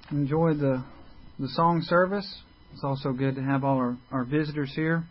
enjoyed the song service. It's also good to have all our visitors here.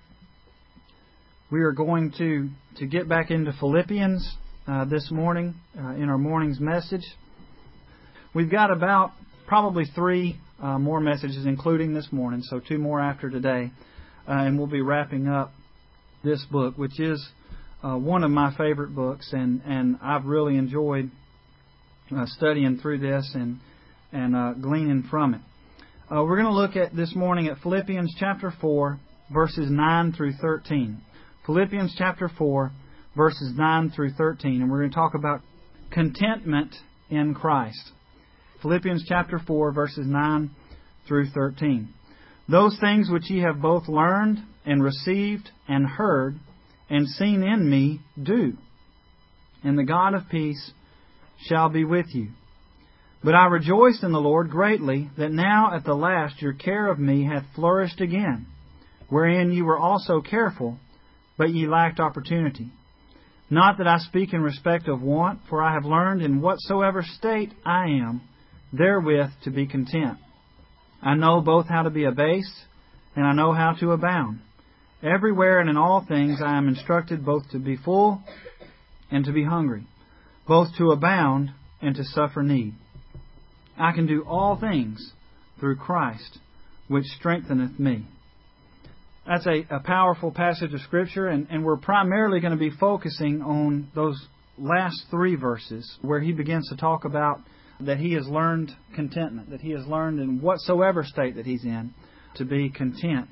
We are going to get back into Philippians this morning in our morning's message. We've got about probably 3 more messages, including this morning, so 2 more after today. And we'll be wrapping up this book, which is one of my favorite books, and I've really enjoyed studying through this and gleaning from it. We're going to look at this morning at Philippians chapter 4, verses 9 through 13. Philippians chapter 4, verses 9 through 13. And we're going to talk about contentment in Christ. Philippians chapter 4, verses 9 through 13. Those things which ye have both learned and received and heard and seen in me, do. And the God of peace shall be with you. But I rejoice in the Lord greatly, that now at the last your care of me hath flourished again, wherein ye were also careful, but ye lacked opportunity. Not that I speak in respect of want, for I have learned in whatsoever state I am, therewith to be content. I know both how to be abased, and I know how to abound. Everywhere and in all things I am instructed both to be full and to be hungry, both to abound and to suffer need. I can do all things through Christ, which strengtheneth me. That's a powerful passage of Scripture, and we're primarily going to be focusing on those last 3 verses where he begins to talk about that he has learned contentment, that he has learned in whatsoever state that he's in to be content.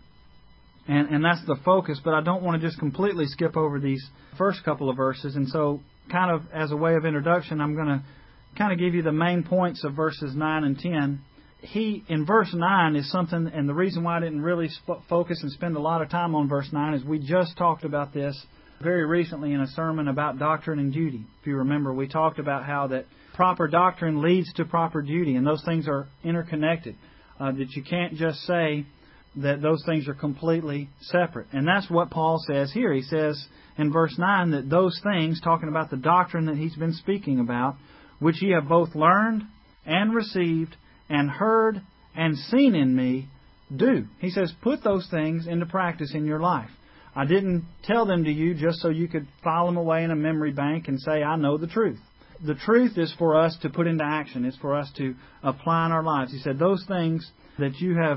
And that's the focus, but I don't want to just completely skip over these first couple of verses. And so, kind of as a way of introduction, I'm going to kind of give you the main points of verses 9 and 10. In verse 9 is something, and the reason why I didn't really focus and spend a lot of time on verse 9 is we just talked about this very recently in a sermon about doctrine and duty. If you remember, we talked about how that proper doctrine leads to proper duty, and those things are interconnected. That you can't just say that those things are completely separate. And that's what Paul says here. He says in verse 9 that those things, talking about the doctrine that he's been speaking about, which ye have both learned and received and heard and seen in me, do. He says, put those things into practice in your life. I didn't tell them to you just so you could file them away in a memory bank and say, I know the truth. The truth is for us to put into action. It's for us to apply in our lives. He said, those things that you have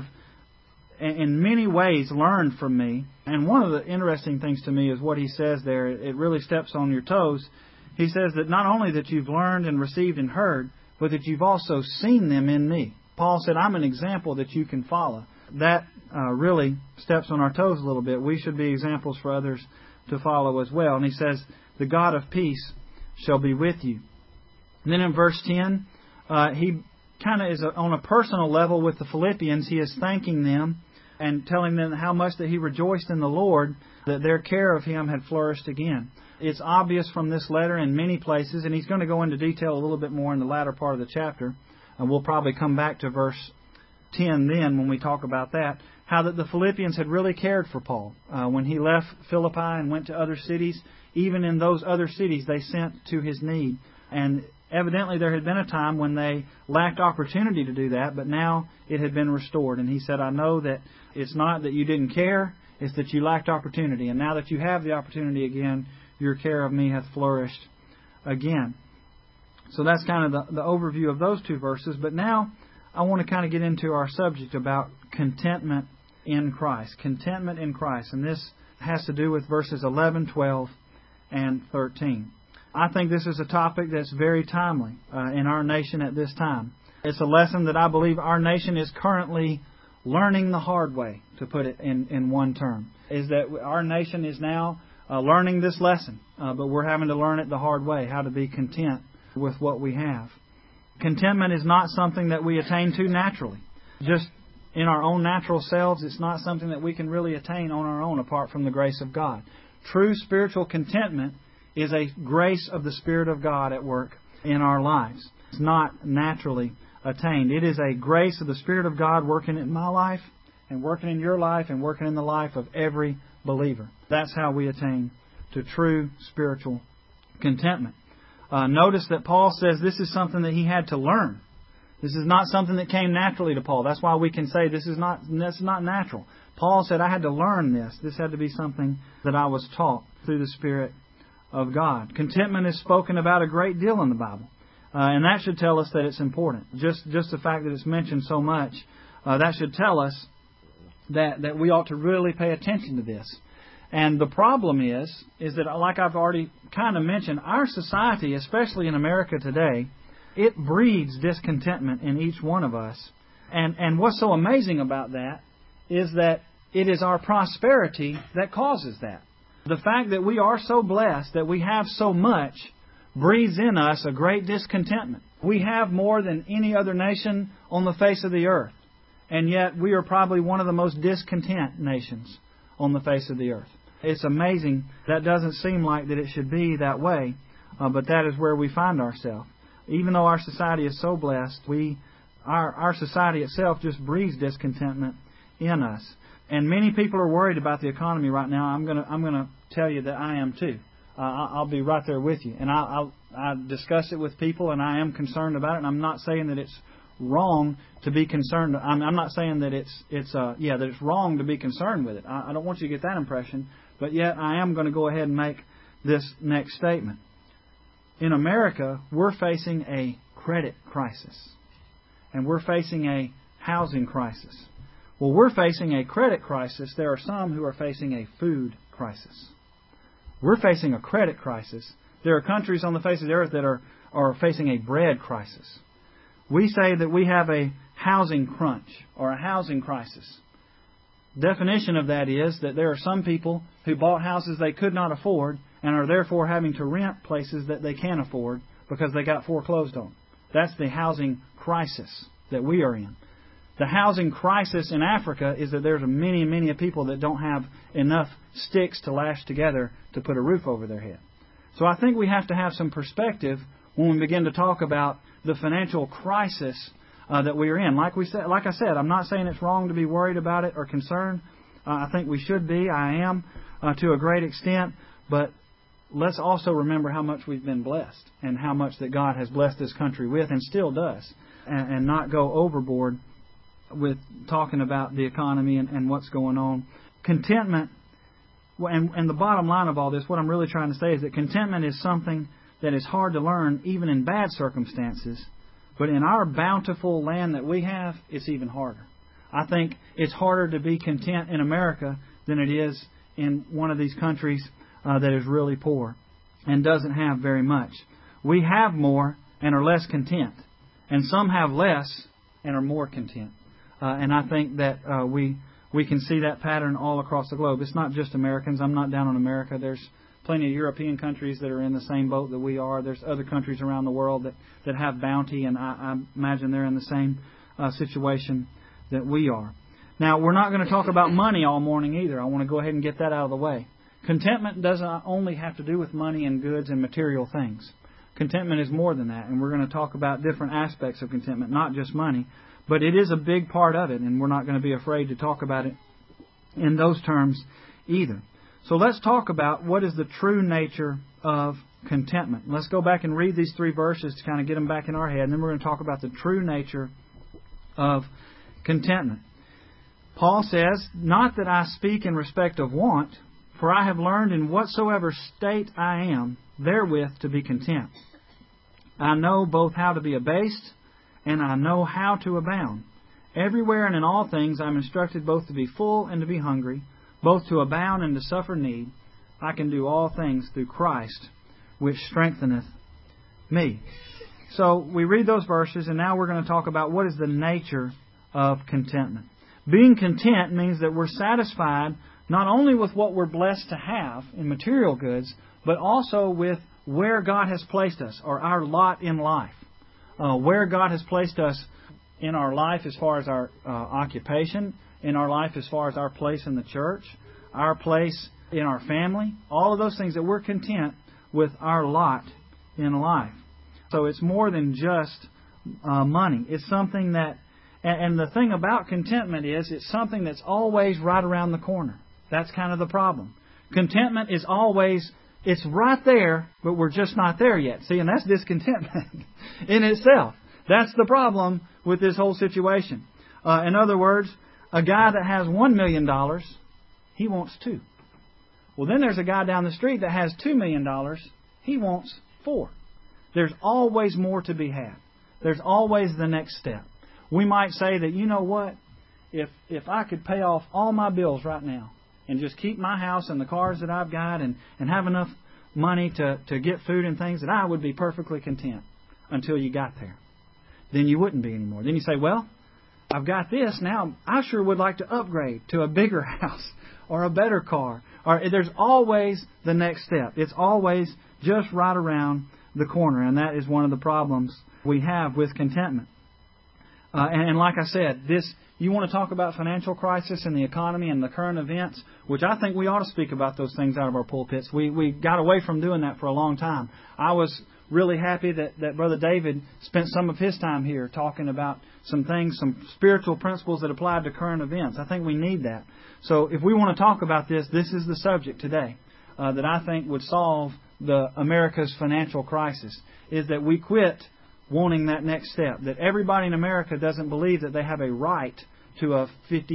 in many ways learned from me. And one of the interesting things to me is what he says there. It really steps on your toes. He says that not only that you've learned and received and heard, but that you've also seen them in me. Paul said, I'm an example that you can follow. That really steps on our toes a little bit. We should be examples for others to follow as well. And he says, the God of peace shall be with you. And then in verse 10, he kind of is on a personal level with the Philippians. He is thanking them and telling them how much that he rejoiced in the Lord, that their care of him had flourished again. It's obvious from this letter in many places, and he's going to go into detail a little bit more in the latter part of the chapter. And we'll probably come back to verse 10 then when we talk about that, how that the Philippians had really cared for Paul. When he left Philippi and went to other cities, even in those other cities they sent to his need. And evidently there had been a time when they lacked opportunity to do that, but now it had been restored. And he said, I know that it's not that you didn't care, it's that you lacked opportunity. And now that you have the opportunity again, your care of me hath flourished again. So that's kind of the overview of those 2 verses. But now I want to kind of get into our subject about contentment in Christ. Contentment in Christ. And this has to do with verses 11, 12, and 13. I think this is a topic that's very timely in our nation at this time. It's a lesson that I believe our nation is currently learning the hard way, to put it in one term. Is that our nation is now learning this lesson, but we're having to learn it the hard way, how to be content with what we have. Contentment is not something that we attain to naturally. Just in our own natural selves, it's not something that we can really attain on our own apart from the grace of God. True spiritual contentment is a grace of the Spirit of God at work in our lives. It's not naturally attained. It is a grace of the Spirit of God working in my life and working in your life and working in the life of every believer. That's how we attain to true spiritual contentment. Notice that Paul says this is something that he had to learn. This is not something that came naturally to Paul. That's why we can say that's not natural. Paul said, I had to learn this. This had to be something that I was taught through the Spirit of God. Contentment is spoken about a great deal in the Bible. And that should tell us that it's important. Just the fact that it's mentioned so much, that should tell us that we ought to really pay attention to this. And the problem is that, like I've already kind of mentioned, our society, especially in America today, it breeds discontentment in each one of us. And what's so amazing about that is that it is our prosperity that causes that. The fact that we are so blessed, that we have so much, breeds in us a great discontentment. We have more than any other nation on the face of the earth. And yet we are probably one of the most discontent nations on the face of the earth. It's amazing. That doesn't seem like that it should be that way, but that is where we find ourselves. Even though our society is so blessed, our society itself just breeds discontentment in us. And many people are worried about the economy right now. I'm gonna tell you that I am too. I'll be right there with you, and I discuss it with people, and I am concerned about it. And I'm not saying that it's wrong to be concerned. I'm not saying that it's wrong to be concerned with it. I don't want you to get that impression. But yet I am going to go ahead and make this next statement. In America, we're facing a credit crisis, and we're facing a housing crisis. Well, we're facing a credit crisis. There are some who are facing a food crisis. We're facing a credit crisis. There are countries on the face of the earth that are facing a bread crisis. We say that we have a housing crunch or a housing crisis. Definition of that is that there are some people who bought houses they could not afford and are therefore having to rent places that they can afford because they got foreclosed on. That's the housing crisis that we are in. The housing crisis in Africa is that there's many people that don't have enough sticks to lash together to put a roof over their head. So I think we have to have some perspective when we begin to talk about the financial crisis that we are in. Like I said, I'm not saying it's wrong to be worried about it or concerned. I think we should be. I am to a great extent. But let's also remember how much we've been blessed and how much that God has blessed this country with and still does, and not go overboard with talking about the economy and what's going on. Contentment, and the bottom line of all this, what I'm really trying to say is that contentment is something that is hard to learn even in bad circumstances. But in our bountiful land that we have, it's even harder. I think it's harder to be content in America than it is in one of these countries that is really poor and doesn't have very much. We have more and are less content. And some have less and are more content. And I think that we can see that pattern all across the globe. It's not just Americans. I'm not down on America. There's plenty of European countries that are in the same boat that we are. There's other countries around the world that have bounty, and I imagine they're in the same situation that we are. Now, we're not going to talk about money all morning either. I want to go ahead and get that out of the way. Contentment doesn't only have to do with money and goods and material things. Contentment is more than that, and we're going to talk about different aspects of contentment, not just money. But it is a big part of it, and we're not going to be afraid to talk about it in those terms either. So let's talk about what is the true nature of contentment. Let's go back and read these 3 verses to kind of get them back in our head, and then we're going to talk about the true nature of contentment. Paul says, "Not that I speak in respect of want, for I have learned in whatsoever state I am, therewith to be content. I know both how to be abased, and I know how to abound. Everywhere and in all things I am instructed both to be full and to be hungry, both to abound and to suffer need. I can do all things through Christ, which strengtheneth me." So we read those verses, and now we're going to talk about what is the nature of contentment. Being content means that we're satisfied not only with what we're blessed to have in material goods, but also with where God has placed us, or our lot in life. Where God has placed us in our life as far as our occupation, in our life as far as our place in the church, our place in our family, all of those things, that we're content with our lot in life. So it's more than just money. It's something that, and the thing about contentment is it's something that's always right around the corner. That's kind of the problem. Contentment is always, it's right there, but we're just not there yet. See, and that's discontentment in itself. That's the problem with this whole situation. In other words, a guy that has $1 million, he wants 2. Well, then there's a guy down the street that has $2 million, he wants 4. There's always more to be had. There's always the next step. We might say that, you know what, if I could pay off all my bills right now and just keep my house and the cars that I've got and have enough money to get food and things, that I would be perfectly content until you got there. Then you wouldn't be anymore. Then you say, well, I've got this. Now I sure would like to upgrade to a bigger house or a better car. Or there's always the next step. It's always just right around the corner. And that is one of the problems we have with contentment. And like I said, you want to talk about financial crisis and the economy and the current events, which I think we ought to speak about those things out of our pulpits. We got away from doing that for a long time. I was really happy that Brother David spent some of his time here talking about some things, some spiritual principles that applied to current events. I think we need that. So if we want to talk about this is the subject today that I think would solve America's financial crisis, is that we quit wanting that next step. That everybody in America doesn't believe that they have a right to a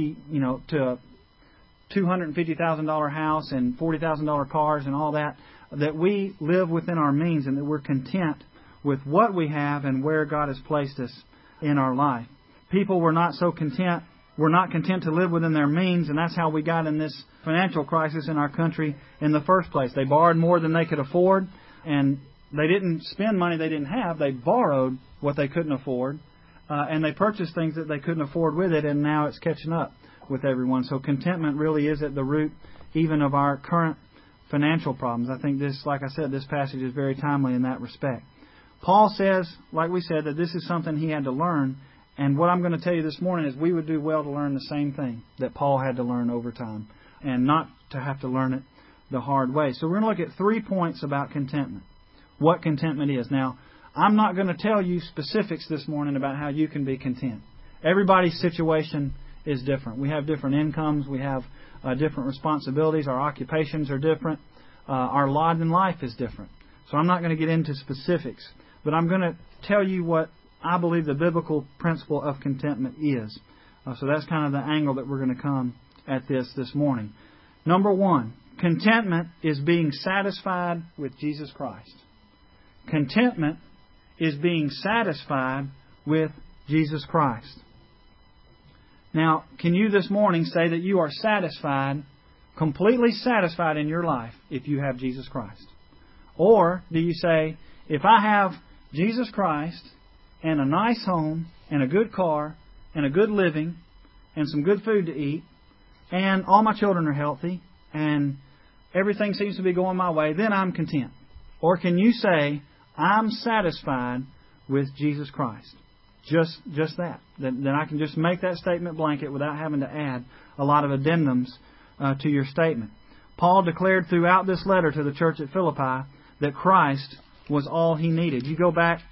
$250,000 house and $40,000 cars and all that. That we live within our means and that we're content with what we have and where God has placed us in our life. People were not so content. We're not content to live within their means, and that's how we got in this financial crisis in our country in the first place. They borrowed more than they could afford, and they didn't spend money they didn't have. They borrowed what they couldn't afford, and they purchased things that they couldn't afford with it, and now it's catching up with everyone. So contentment really is at the root even of our current financial problems. I think this, like I said, this passage is very timely in that respect. Paul says, like we said, that this is something he had to learn, and what I'm going to tell you this morning is we would do well to learn the same thing that Paul had to learn over time, and not to have to learn it the hard way. So we're going to look at 3 points about contentment. What contentment is. Now, I'm not going to tell you specifics this morning about how you can be content. Everybody's situation is different. We have different incomes. We have different responsibilities. Our occupations are different. Our lot in life is different. So I'm not going to get into specifics, but I'm going to tell you what I believe the biblical principle of contentment is. So that's kind of the angle that we're going to come at this morning. Number 1, contentment is being satisfied with Jesus Christ. Contentment is being satisfied with Jesus Christ. Now, can you this morning say that you are satisfied, completely satisfied in your life if you have Jesus Christ? Or do you say, if I have Jesus Christ and a nice home and a good car and a good living and some good food to eat and all my children are healthy and everything seems to be going my way, then I'm content? Or can you say, I'm satisfied with Jesus Christ? Just that. Then I can just make that statement blanket without having to add a lot of addendums to your statement. Paul declared throughout this letter to the church at Philippi that Christ was all he needed. You go back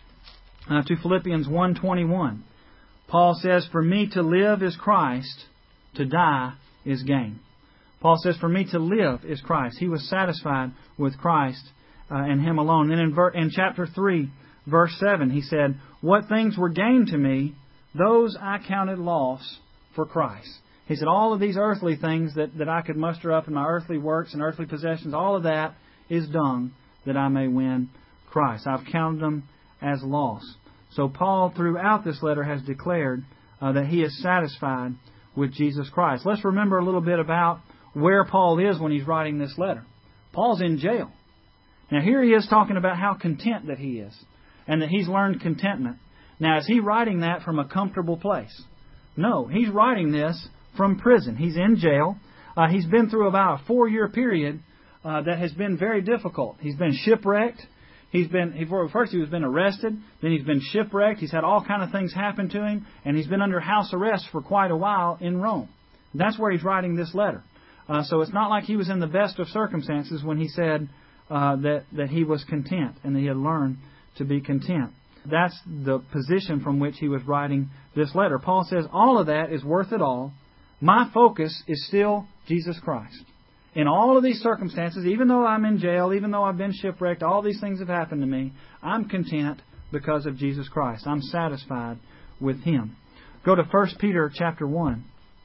to Philippians 1:21. Paul says, "For me to live is Christ, to die is gain." Paul says, "For me to live is Christ." He was satisfied with Christ and Him alone. Then in chapter 3, verse 7, he said, "What things were gained to me, those I counted loss for Christ." He said, all of these earthly things that I could muster up in my earthly works and earthly possessions, all of that is dung that I may win Christ. I've counted them as loss. So Paul, throughout this letter, has declared that he is satisfied with Jesus Christ. Let's remember a little bit about where Paul is when he's writing this letter. Paul's in jail. Now here he is talking about how content that he is and that he's learned contentment. Now is he writing that from a comfortable place? No, he's writing this from prison. He's in jail. He's been through about a 4-year period that has been very difficult. He's been shipwrecked. First he was been arrested, then he's been shipwrecked. He's had all kind of things happen to him, and he's been under house arrest for quite a while in Rome. That's where he's writing this letter. So it's not like he was in the best of circumstances when he said that he was content and that he had learned to be content. That's the position from which he was writing this letter. Paul says, all of that is worth it all. My focus is still Jesus Christ. In all of these circumstances, even though I'm in jail, even though I've been shipwrecked, all these things have happened to me, I'm content because of Jesus Christ. I'm satisfied with Him. Go to 1 Peter chapter 1.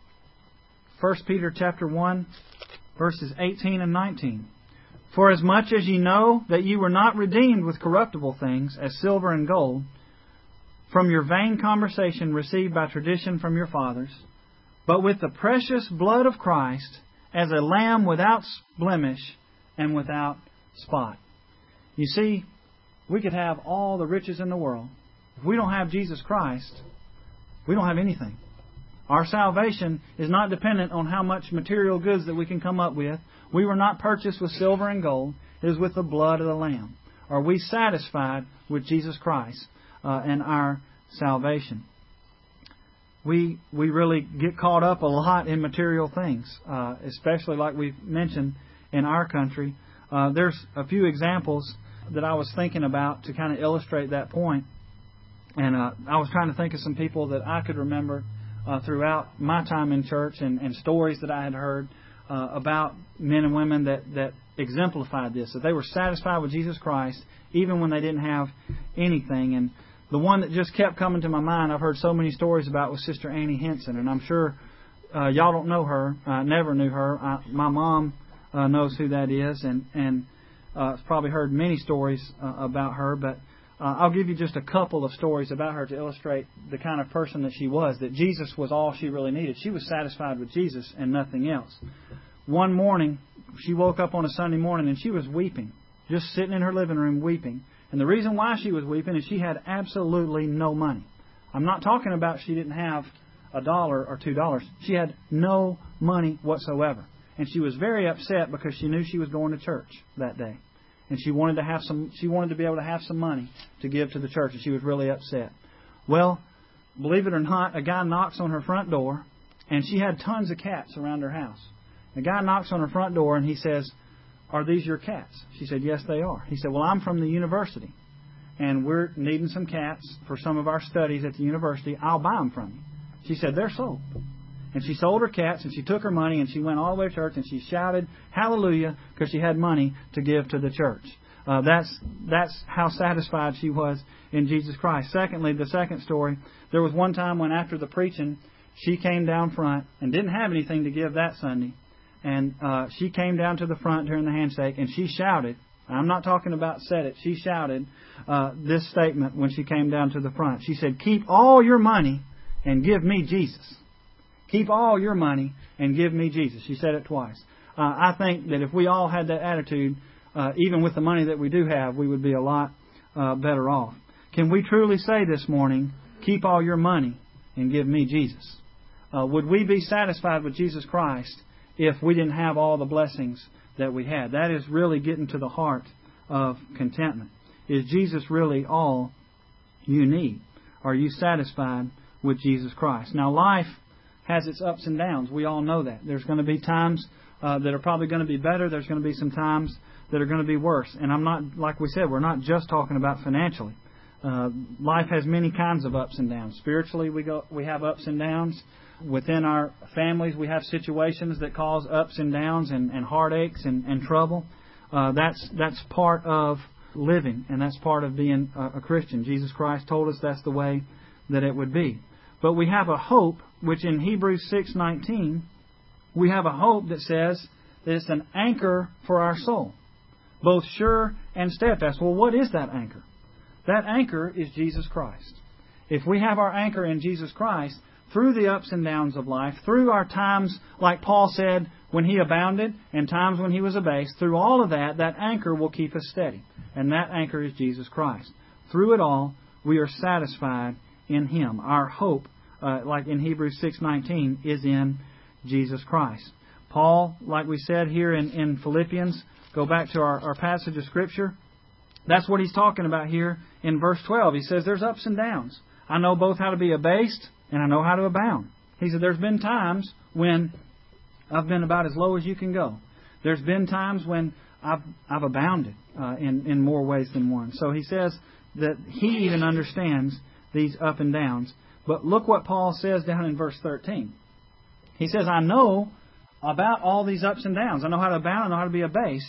1 Peter chapter 1, verses 18 and 19. For as much as ye know that ye were not redeemed with corruptible things, as silver and gold, from your vain conversation received by tradition from your fathers, but with the precious blood of Christ, as a lamb without blemish and without spot. You see, we could have all the riches in the world. If we don't have Jesus Christ, we don't have anything. Our salvation is not dependent on how much material goods that we can come up with. We were not purchased with silver and gold. It is with the blood of the Lamb. Are we satisfied with Jesus Christ and our salvation? We really get caught up a lot in material things, especially like we've mentioned in our country. There's a few examples that I was thinking about to kind of illustrate that point. And I was trying to think of some people that I could remember throughout my time in church and stories that I had heard about men and women that exemplified this, that they were satisfied with Jesus Christ even when they didn't have anything. And the one that just kept coming to my mind, I've heard so many stories about, was Sister Annie Henson. And I'm sure y'all don't know her. I never knew her. My mom knows who that is, and probably heard many stories about her. But I'll give you just a couple of stories about her to illustrate the kind of person that she was, that Jesus was all she really needed. She was satisfied with Jesus and nothing else. One morning, she woke up on a Sunday morning and she was weeping, just sitting in her living room weeping. And the reason why she was weeping is she had absolutely no money. I'm not talking about she didn't have $1 or $2. She had no money whatsoever. And she was very upset because she knew she was going to church that day. And she wanted to be able to have some money to give to the church, and she was really upset. Well, believe it or not, a guy knocks on her front door, and she had tons of cats around her house. The guy knocks on her front door, and he says, "Are these your cats?" She said, "Yes, they are." He said, "Well, I'm from the university, and we're needing some cats for some of our studies at the university. I'll buy them from you." She said, "They're sold." And she sold her cats, and she took her money, and she went all the way to church, and she shouted hallelujah because she had money to give to the church. That's how satisfied she was in Jesus Christ. Secondly, the second story, there was one time when after the preaching, she came down front and didn't have anything to give that Sunday. And she came down to the front during the handshake, and she shouted, I'm not talking about said it, she shouted this statement when she came down to the front. She said, "Keep all your money and give me Jesus." Keep all your money and give me Jesus. She said it twice. I think that if we all had that attitude, even with the money that we do have, we would be a lot better off. Can we truly say this morning, keep all your money and give me Jesus? Would we be satisfied with Jesus Christ if we didn't have all the blessings that we had? That is really getting to the heart of contentment. Is Jesus really all you need? Are you satisfied with Jesus Christ? Now, life has its ups and downs. We all know that. There's going to be times that are probably going to be better. There's going to be some times that are going to be worse. And I'm not, like we said, we're not just talking about financially. Life has many kinds of ups and downs. Spiritually, we have ups and downs. Within our families, we have situations that cause ups and downs and heartaches and trouble. That's part of living, and that's part of being a Christian. Jesus Christ told us that's the way that it would be. But we have a hope, which in Hebrews 6:19, we have a hope that says that it's an anchor for our soul, both sure and steadfast. Well, what is that anchor? That anchor is Jesus Christ. If we have our anchor in Jesus Christ, through the ups and downs of life, through our times, like Paul said, when he abounded, and times when he was abased, through all of that, that anchor will keep us steady. And that anchor is Jesus Christ. Through it all, we are satisfied in Him. Our hope, like in Hebrews 6:19, is in Jesus Christ. Paul, like we said here in Philippians, go back to our passage of Scripture. That's what he's talking about here in verse 12. He says there's ups and downs. I know both how to be abased and I know how to abound. He said there's been times when I've been about as low as you can go. There's been times when I've abounded in more ways than one. So he says that he even understands these up and downs. But look what Paul says down in verse 13. He says, I know about all these ups and downs. I know how to abound. I know how to be abased.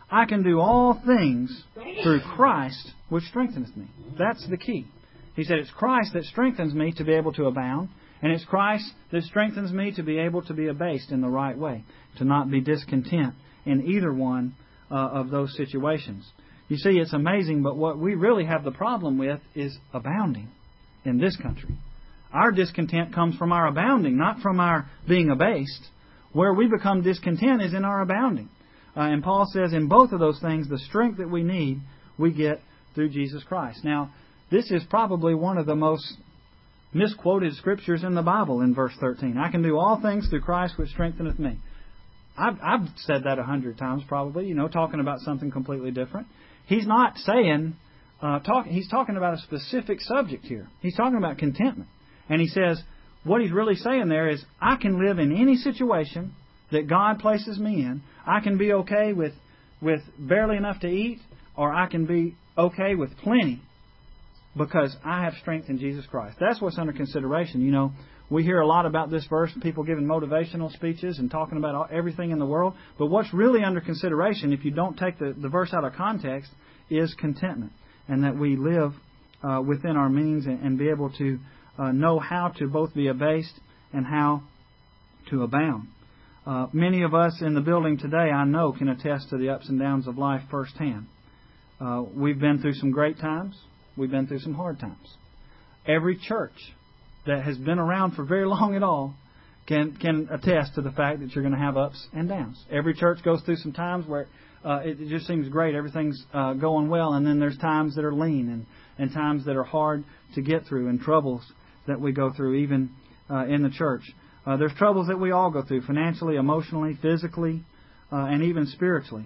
I can do all things through Christ which strengtheneth me. That's the key. He said it's Christ that strengthens me to be able to abound, and it's Christ that strengthens me to be able to be abased in the right way, to not be discontent in either one of those situations. You see, it's amazing, but what we really have the problem with is abounding in this country. Our discontent comes from our abounding, not from our being abased. Where we become discontent is in our abounding. And Paul says in both of those things, the strength that we need, we get through Jesus Christ. Now, this is probably one of the most misquoted scriptures in the Bible in verse 13. I can do all things through Christ which strengtheneth me. I've said that 100 times probably, talking about something completely different. He's not saying, he's talking about a specific subject here. He's talking about contentment. And he says, what he's really saying there is, I can live in any situation that God places me in. I can be okay with barely enough to eat, or I can be okay with plenty because I have strength in Jesus Christ. That's what's under consideration. We hear a lot about this verse, people giving motivational speeches and talking about everything in the world. But what's really under consideration, if you don't take the verse out of context, is contentment. And that we live within our means and be able to know how to both be abased and how to abound. Many of us in the building today, I know, can attest to the ups and downs of life firsthand. We've been through some great times. We've been through some hard times. Every church that has been around for very long at all can attest to the fact that you're going to have ups and downs. Every church goes through some times where it just seems great, everything's going well, and then there's times that are lean and times that are hard to get through, and troubles that we go through even in the church. There's troubles that we all go through, financially, emotionally, physically, and even spiritually.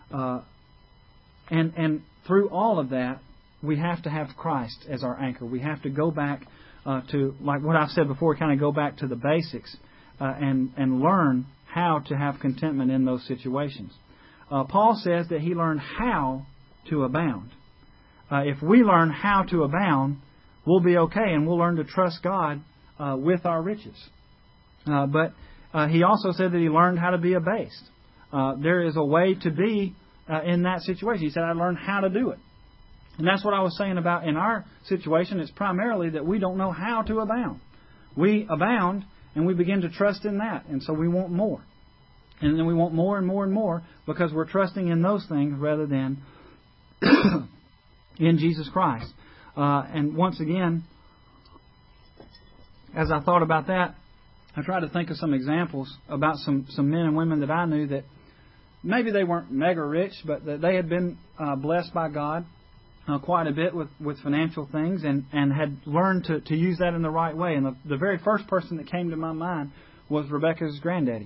And through all of that, we have to have Christ as our anchor. We have to go back to, like what I've said before, kind of go back to the basics and learn how to have contentment in those situations. Paul says that he learned how to abound. If we learn how to abound, we'll be okay, and we'll learn to trust God with our riches. But he also said that he learned how to be abased. There is a way to be in that situation. He said, I learned how to do it. And that's what I was saying about in our situation. It's primarily that we don't know how to abound. We abound, and we begin to trust in that. And so we want more. And then we want more and more and more because we're trusting in those things rather than in Jesus Christ. And once again, as I thought about that, I tried to think of some examples about some men and women that I knew that maybe they weren't mega rich, but that they had been blessed by God quite a bit with financial things and had learned to use that in the right way. And the very first person that came to my mind was Rebecca's granddaddy.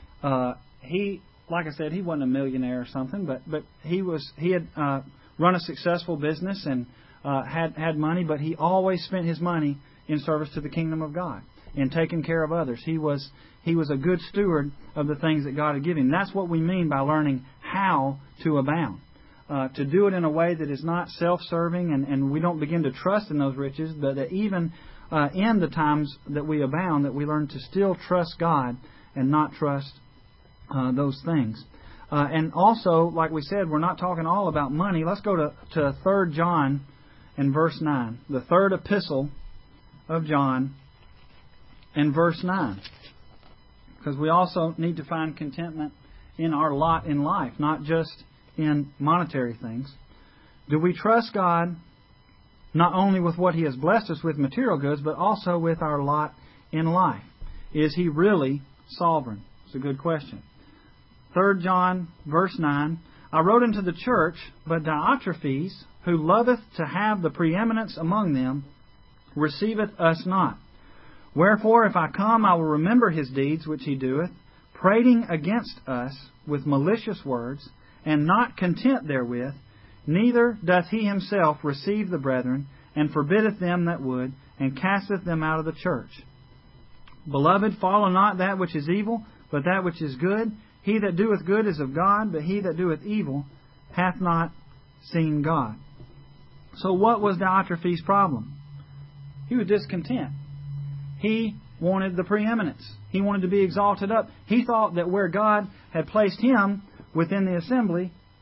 He, like I said, he wasn't a millionaire or something, but he had run a successful business and had money, but he always spent his money in service to the kingdom of God, in taking care of others. He was a good steward of the things that God had given him. That's what we mean by learning how to abound. To do it in a way that is not self-serving and we don't begin to trust in those riches, but that even in the times that we abound, that we learn to still trust God and not trust those things. And also, like we said, we're not talking all about money. Let's go to 3 John and verse 9. The third epistle of John and verse 9. Because we also need to find contentment in our lot in life, not just in monetary things. Do we trust God not only with what He has blessed us with material goods, but also with our lot in life? Is He really sovereign? It's a good question. 3 John, verse 9, I wrote unto the church, but Diotrephes, who loveth to have the preeminence among them, receiveth us not. Wherefore, if I come, I will remember his deeds which he doeth, prating against us with malicious words, and not content therewith, neither doth he himself receive the brethren, and forbiddeth them that would, and casteth them out of the church. Beloved, follow not that which is evil, but that which is good. He that doeth good is of God, but he that doeth evil hath not seen God. So what was Diotrephes' problem? He was discontent. He wanted the preeminence. He wanted to be exalted up. He thought that where God had placed him within the assembly,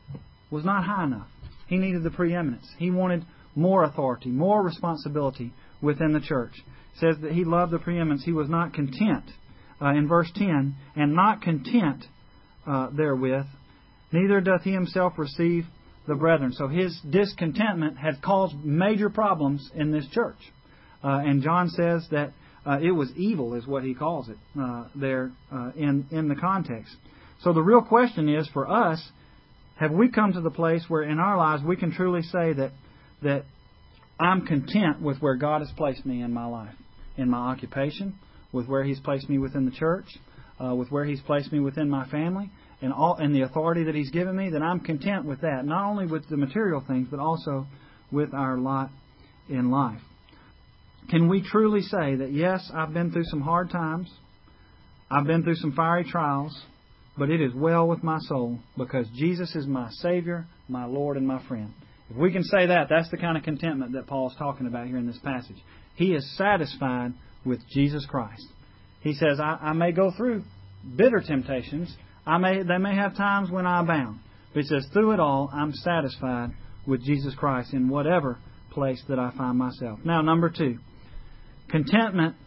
was not high enough. He needed the preeminence. He wanted more authority, more responsibility within the church. It says that he loved the preeminence. He was not content. In verse 10, and not content therewith, neither doth he himself receive the brethren. So his discontentment had caused major problems in this church. And John says that it was evil, is what he calls it there in the context. So the real question is for us, have we come to the place where in our lives we can truly say that I'm content with where God has placed me in my life, in my occupation, with where He's placed me within the church, with where He's placed me within my family, and the authority that He's given me, that I'm content with that, not only with the material things, but also with our lot in life. Can we truly say that, yes, I've been through some hard times, I've been through some fiery trials, but it is well with my soul because Jesus is my Savior, my Lord, and my friend. If we can say that, that's the kind of contentment that Paul's talking about here in this passage. He is satisfied with Jesus Christ. He says, I may go through bitter temptations. They may have times when I abound. But he says, through it all, I'm satisfied with Jesus Christ in whatever place that I find myself. Now, number 2, contentment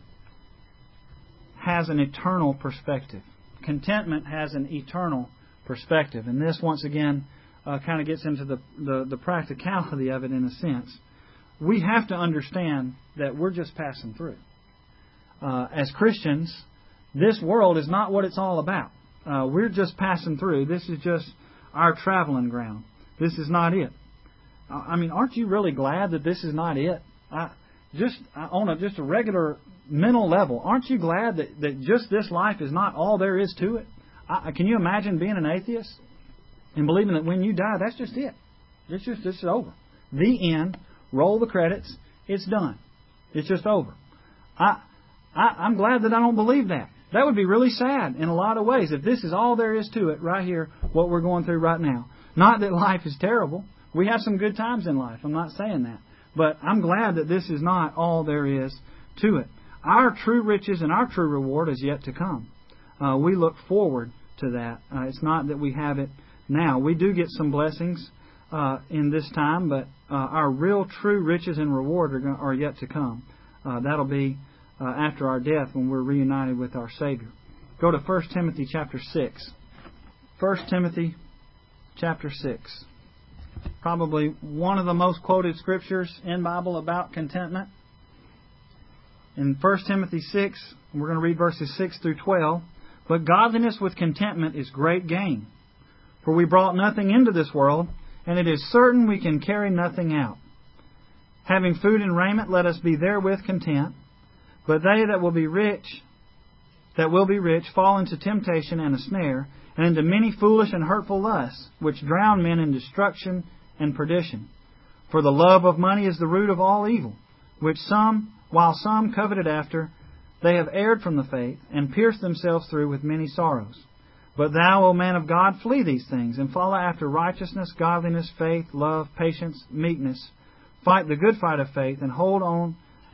has an eternal perspective. Contentment has an eternal perspective. And this, once again, kind of gets into the practicality of it in a sense. We have to understand that we're just passing through. As Christians, this world is not what it's all about. We're just passing through. This is just our traveling ground. This is not it. I mean, aren't you really glad that this is not it? On a regular mental level, aren't you glad that just this life is not all there is to it? Can you imagine being an atheist and believing that when you die, that's just it? This is over. The end. Roll the credits. It's done. It's just over. I'm glad that I don't believe that. That would be really sad in a lot of ways if this is all there is to it right here, what we're going through right now. Not that life is terrible. We have some good times in life. I'm not saying that. But I'm glad that this is not all there is to it. Our true riches and our true reward is yet to come. We look forward to that. It's not that we have it now. We do get some blessings in this time, but our real true riches and reward are yet to come. That'll be after our death when we're reunited with our Savior. Go to 1 Timothy chapter 6. 1 Timothy chapter 6. Probably one of the most quoted scriptures in the Bible about contentment. In 1 Timothy 6, we're going to read verses 6 through 12. But godliness with contentment is great gain. For we brought nothing into this world, and it is certain we can carry nothing out. Having food and raiment, let us be therewith content. But they that will be rich, fall into temptation and a snare, and into many foolish and hurtful lusts, which drown men in destruction and perdition. For the love of money is the root of all evil, which while some coveted after, they have erred from the faith, and pierced themselves through with many sorrows. But thou, O man of God, flee these things, and follow after righteousness, godliness, faith, love, patience, meekness. Fight the good fight of faith, and lay hold on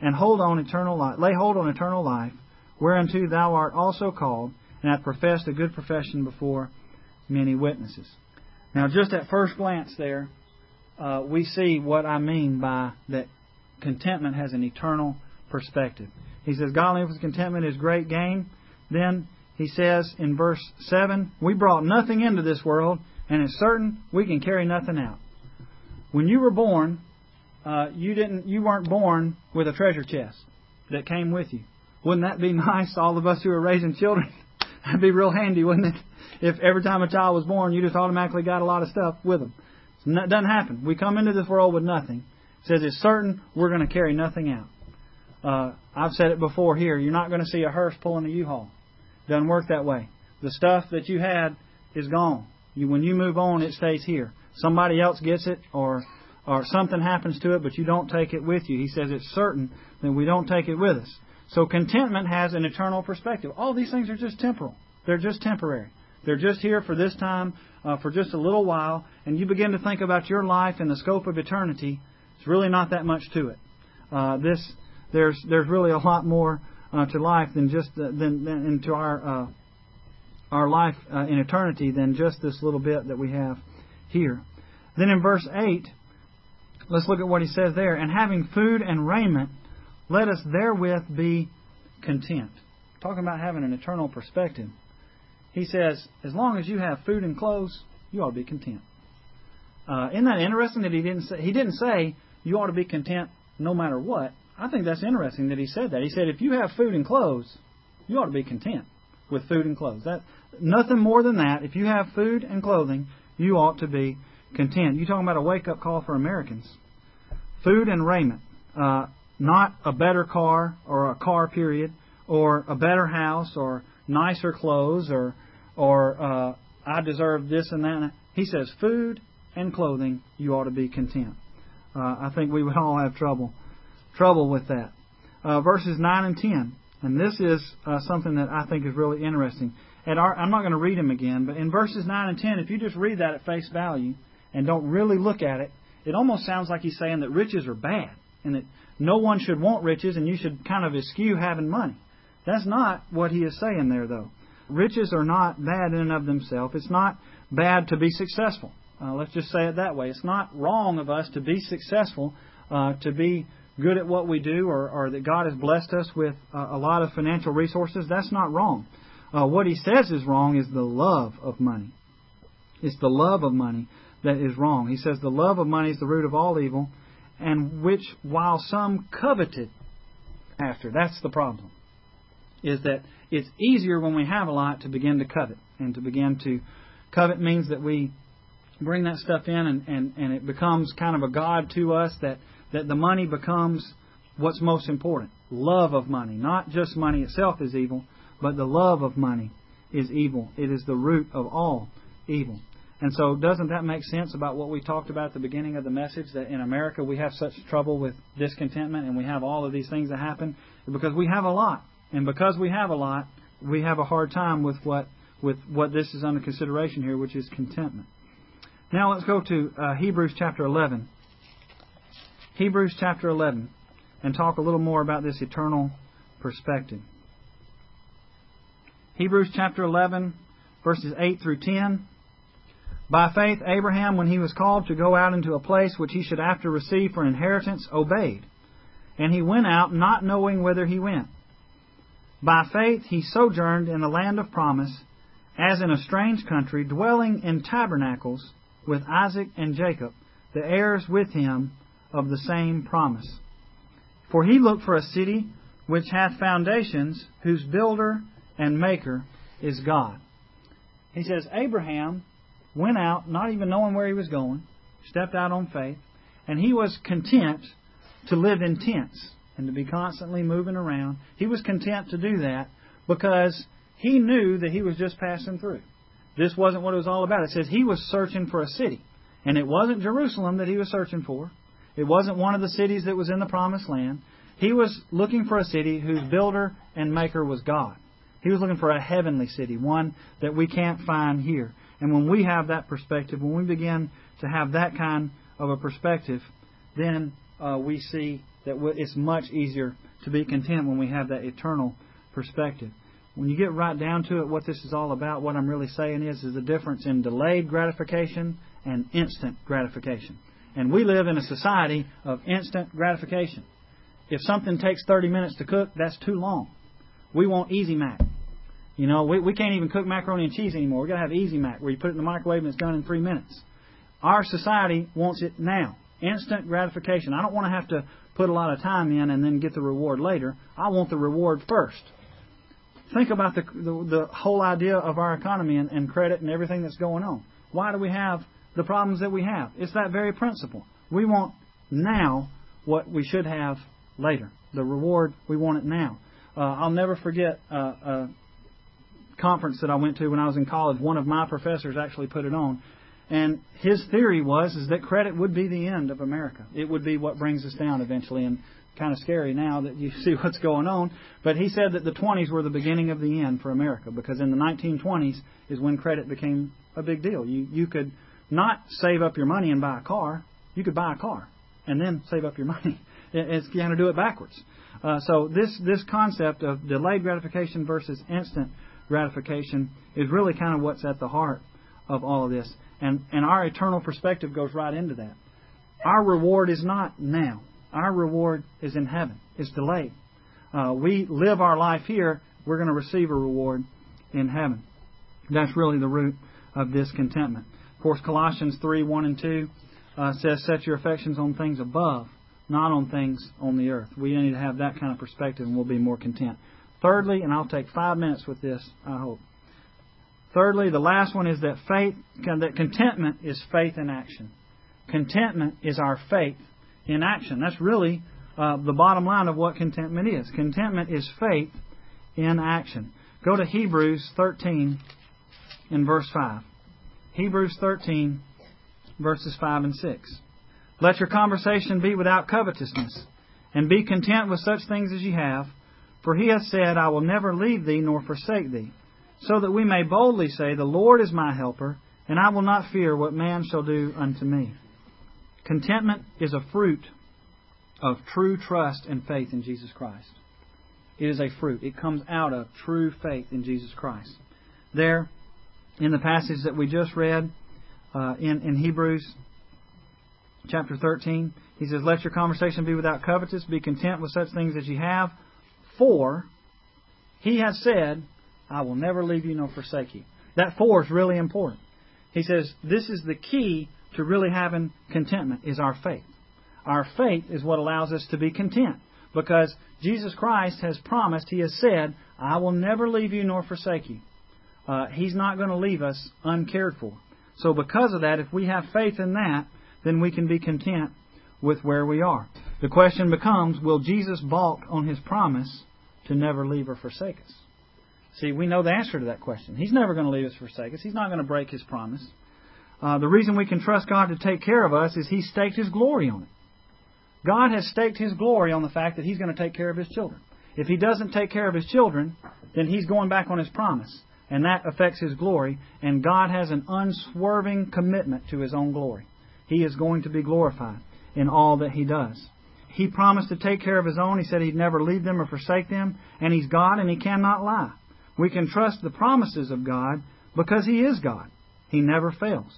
eternal life, whereunto thou art also called, and hast professed a good profession before many witnesses. Now, just at first glance there, we see what I mean by that contentment has an eternal perspective. He says, godliness with contentment is great gain. Then he says in verse 7, we brought nothing into this world, and it's certain we can carry nothing out. When you were born, you weren't born with a treasure chest that came with you. Wouldn't that be nice, all of us who are raising children? That'd be real handy, wouldn't it? If every time a child was born, you just automatically got a lot of stuff with them. It doesn't happen. We come into this world with nothing. It says it's certain we're going to carry nothing out. I've said it before here. You're not going to see a hearse pulling a U-Haul. Doesn't work that way. The stuff that you had is gone. When you move on, it stays here. Somebody else gets it, or something happens to it, but you don't take it with you. He says it's certain that we don't take it with us. So contentment has an eternal perspective. All these things are just temporal. They're just temporary. They're just here for this time, for just a little while. And you begin to think about your life in the scope of eternity. It's really not that much to it. There's really a lot more to life than just than to our life in eternity than just this little bit that we have here. Then in verse 8, let's look at what he says there. And having food and raiment, let us therewith be content. Talking about having an eternal perspective. He says, as long as you have food and clothes, you ought to be content. Isn't that interesting that he didn't say you ought to be content no matter what? I think that's interesting that he said that. He said if you have food and clothes, you ought to be content with food and clothes. Nothing more than that. If you have food and clothing, you ought to be content. You're talking about a wake-up call for Americans. Food and raiment. Not a better car or a car period or a better house or nicer clothes or I deserve this and that. He says food and clothing, you ought to be content. I think we would all have trouble with that. Verses 9 and 10. And this is something that I think is really interesting. I'm not going to read them again, but in verses 9 and 10, if you just read that at face value and don't really look at it, it almost sounds like he's saying that riches are bad and that no one should want riches and you should kind of eschew having money. That's not what he is saying there, though. Riches are not bad in and of themselves. It's not bad to be successful. Let's just say it that way. It's not wrong of us to be successful, to be good at what we do, or that God has blessed us with a lot of financial resources. That's not wrong. What he says is wrong is the love of money. It's the love of money that is wrong. He says the love of money is the root of all evil, and which while some coveted after. That's the problem. Is that it's easier when we have a lot to begin to covet. And to begin to covet means that we bring that stuff in and it becomes kind of a god to us, that the money becomes what's most important. Love of money. Not just money itself is evil, but the love of money is evil. It is the root of all evil. And so doesn't that make sense about what we talked about at the beginning of the message, that in America we have such trouble with discontentment and we have all of these things that happen? Because we have a lot. And because we have a lot, we have a hard time with what this is under consideration here, which is contentment. Now let's go to Hebrews chapter 11. Hebrews chapter 11, and talk a little more about this eternal perspective. Hebrews chapter 11, verses 8 through 10. By faith Abraham, when he was called to go out into a place which he should after receive for inheritance, obeyed. And he went out not knowing whither he went. By faith he sojourned in the land of promise, as in a strange country, dwelling in tabernacles with Isaac and Jacob, the heirs with him of the same promise. For he looked for a city which hath foundations, whose builder and maker is God. He says Abraham went out not even knowing where he was going, stepped out on faith, and he was content to live in tents and to be constantly moving around. He was content to do that because he knew that he was just passing through. This wasn't what it was all about. It says he was searching for a city. And it wasn't Jerusalem that he was searching for. It wasn't one of the cities that was in the promised land. He was looking for a city whose builder and maker was God. He was looking for a heavenly city, one that we can't find here. And when we have that perspective, when we begin to have that kind of a perspective, then we see that it's much easier to be content when we have that eternal perspective. When you get right down to it, what this is all about, what I'm really saying is the difference in delayed gratification and instant gratification. And we live in a society of instant gratification. If something takes 30 minutes to cook, that's too long. We want Easy Mac. You know, we can't even cook macaroni and cheese anymore. We've got to have Easy Mac, where you put it in the microwave and it's done in 3 minutes. Our society wants it now. Instant gratification. I don't want to have to put a lot of time in and then get the reward later. I want the reward first. Think about the whole idea of our economy and credit and everything that's going on. Why do we have the problems that we have? It's that very principle. We want now what we should have later. The reward, we want it now. I'll never forget a conference that I went to when I was in college. One of my professors actually put it on. And his theory was that credit would be the end of America. It would be what brings us down eventually. And kind of scary now that you see what's going on. But he said that the 20s were the beginning of the end for America, because in the 1920s is when credit became a big deal. You could not save up your money and buy a car. You could buy a car and then save up your money. It's going to do it backwards. So this concept of delayed gratification versus instant gratification is really kind of what's at the heart of all of this. And our eternal perspective goes right into that. Our reward is not now. Our reward is in heaven. It's delayed. We live our life here. We're going to receive a reward in heaven. That's really the root of this contentment. Of course, Colossians 3:1 and 2 says, set your affections on things above, not on things on the earth. We need to have that kind of perspective and we'll be more content. Thirdly, and I'll take 5 minutes with this, I hope. Thirdly, the last one is that contentment is faith in action. Contentment is our faith in action. That's really the bottom line of what contentment is. Contentment is faith in action. Go to Hebrews 13 in verse 5. Hebrews 13, verses 5 and 6. Let your conversation be without covetousness, and be content with such things as ye have. For he hath said, I will never leave thee nor forsake thee, so that we may boldly say, the Lord is my helper, and I will not fear what man shall do unto me. Contentment is a fruit of true trust and faith in Jesus Christ. It is a fruit. It comes out of true faith in Jesus Christ. There, in the passage that we just read in Hebrews chapter 13, he says, let your conversation be without covetousness, be content with such things as ye have, for he has said, I will never leave you nor forsake you. That for is really important. He says, this is the key to really having contentment, is our faith. Our faith is what allows us to be content. Because Jesus Christ has promised, He has said, I will never leave you nor forsake you. He's not going to leave us uncared for. So because of that, if we have faith in that, then we can be content with where we are. The question becomes, will Jesus balk on His promise to never leave or forsake us? See, we know the answer to that question. He's never going to leave us or forsake us. He's not going to break His promise. The reason we can trust God to take care of us is He staked His glory on it. God has staked His glory on the fact that He's going to take care of His children. If He doesn't take care of His children, then He's going back on His promise. And that affects His glory. And God has an unswerving commitment to His own glory. He is going to be glorified in all that He does. He promised to take care of His own. He said He'd never leave them or forsake them. And He's God and He cannot lie. We can trust the promises of God because He is God. He never fails.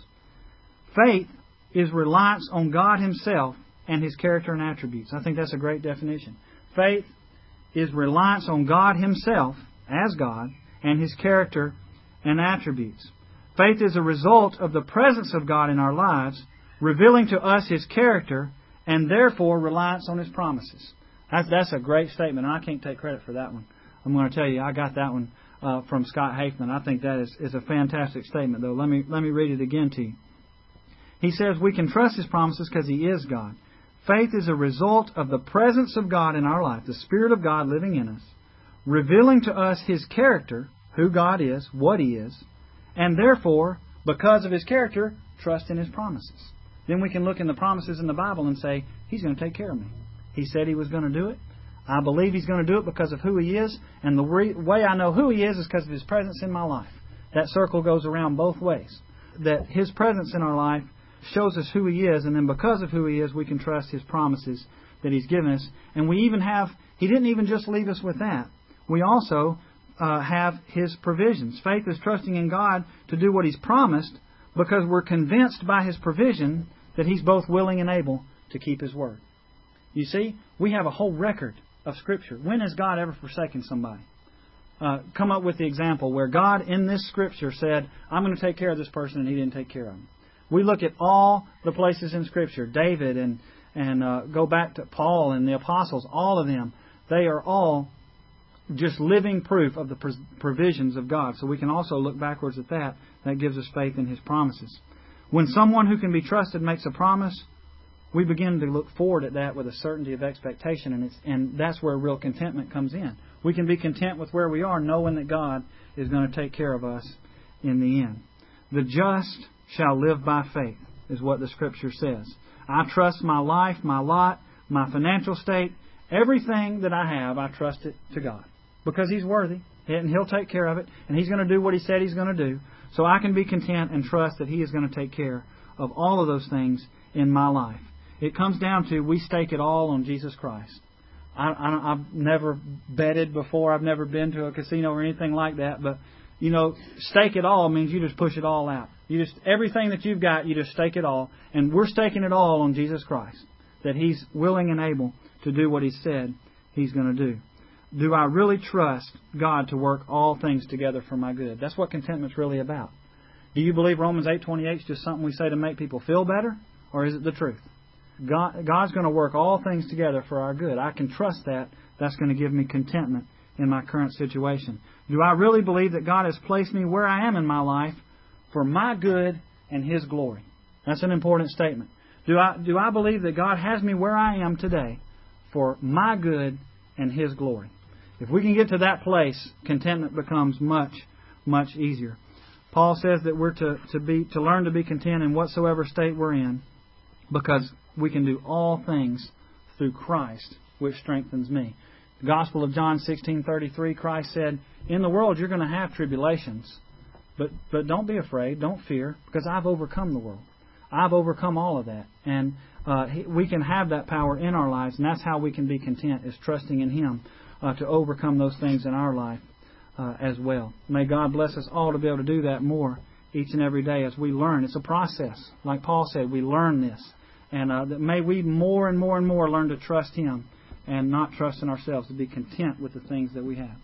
Faith is reliance on God Himself and His character and attributes. I think that's a great definition. Faith is reliance on God Himself as God and His character and attributes. Faith is a result of the presence of God in our lives, revealing to us His character, and therefore reliance on His promises. That's a great statement, and I can't take credit for that one. I'm going to tell you, I got that one from Scott Hafman. I think that is a fantastic statement, though. Let me read it again to you. He says we can trust His promises because He is God. Faith is a result of the presence of God in our life, the Spirit of God living in us, revealing to us His character, who God is, what He is, and therefore, because of His character, trust in His promises. Then we can look in the promises in the Bible and say, He's going to take care of me. He said He was going to do it. I believe He's going to do it because of who He is, and the way I know who He is because of His presence in my life. That circle goes around both ways. That His presence in our life shows us who He is, and then because of who He is, we can trust His promises that He's given us. And we even have, He didn't even just leave us with that. We also have His provisions. Faith is trusting in God to do what He's promised because we're convinced by His provision that He's both willing and able to keep His word. You see, we have a whole record of Scripture. When has God ever forsaken somebody? Come up with the example where God in this Scripture said, I'm going to take care of this person, and He didn't take care of him. We look at all the places in Scripture, David and go back to Paul and the apostles, all of them. They are all just living proof of the provisions of God. So we can also look backwards at that. That gives us faith in His promises. When someone who can be trusted makes a promise, we begin to look forward at that with a certainty of expectation, and that's where real contentment comes in. We can be content with where we are, knowing that God is going to take care of us in the end. The just shall live by faith, is what the Scripture says. I trust my life, my lot, my financial state, everything that I have, I trust it to God. Because He's worthy, and He'll take care of it, and He's going to do what He said He's going to do. So I can be content and trust that He is going to take care of all of those things in my life. It comes down to we stake it all on Jesus Christ. I've never betted before. I've never been to a casino or anything like that. But stake it all means you just push it all out. Everything that you've got, you just stake it all. And we're staking it all on Jesus Christ, that He's willing and able to do what He said He's going to do. Do I really trust God to work all things together for my good? That's what contentment's really about. Do you believe Romans 8:28 is just something we say to make people feel better? Or is it the truth? God's going to work all things together for our good. I can trust that. That's going to give me contentment in my current situation. Do I really believe that God has placed me where I am in my life for my good and His glory? That's an important statement. Do I believe that God has me where I am today for my good and His glory? If we can get to that place, contentment becomes much, much easier. Paul says that we're to learn to be content in whatsoever state we're in, because we can do all things through Christ, which strengthens me. The Gospel of John 16:33, Christ said, "In the world you're going to have tribulations, but don't be afraid, don't fear, because I've overcome the world. I've overcome all of that." And we can have that power in our lives, and that's how we can be content, is trusting in Him to overcome those things in our life as well. May God bless us all to be able to do that more each and every day as we learn. It's a process. Like Paul said, we learn this. And that may we more and more and more learn to trust Him and not trust in ourselves, to be content with the things that we have.